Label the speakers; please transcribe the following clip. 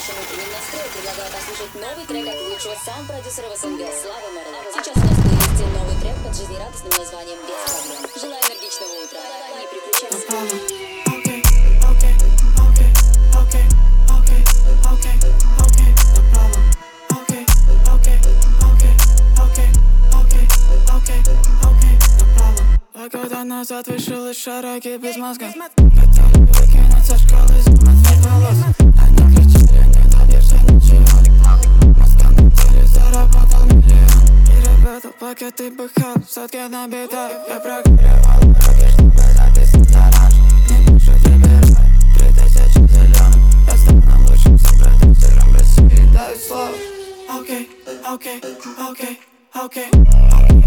Speaker 1: вашим утренним настроем предлагаю послушать новый трек от лучшего саунд-продюсера в СНГ Славы Мэрло. Сейчас у нас в плейлисте новый трек под жизнерадостным названием «Без проблем». Желаю энергичного утра. Не переключайся.
Speaker 2: Года назад вышел из шараги без мозга. Хотели выкинуть со школы зимой цвет волос. Они кричали, не доверься ничего. Мозга на теле заработал миллион. Переработал, пока ты бухал, сотки на битах. Я прогревал уроки, чтобы записать оранж. Не пишу тебе рай, 3000 зеленых. Я стану лучшим сопродюсером России. Даю слово. Окей, окей, окей, окей.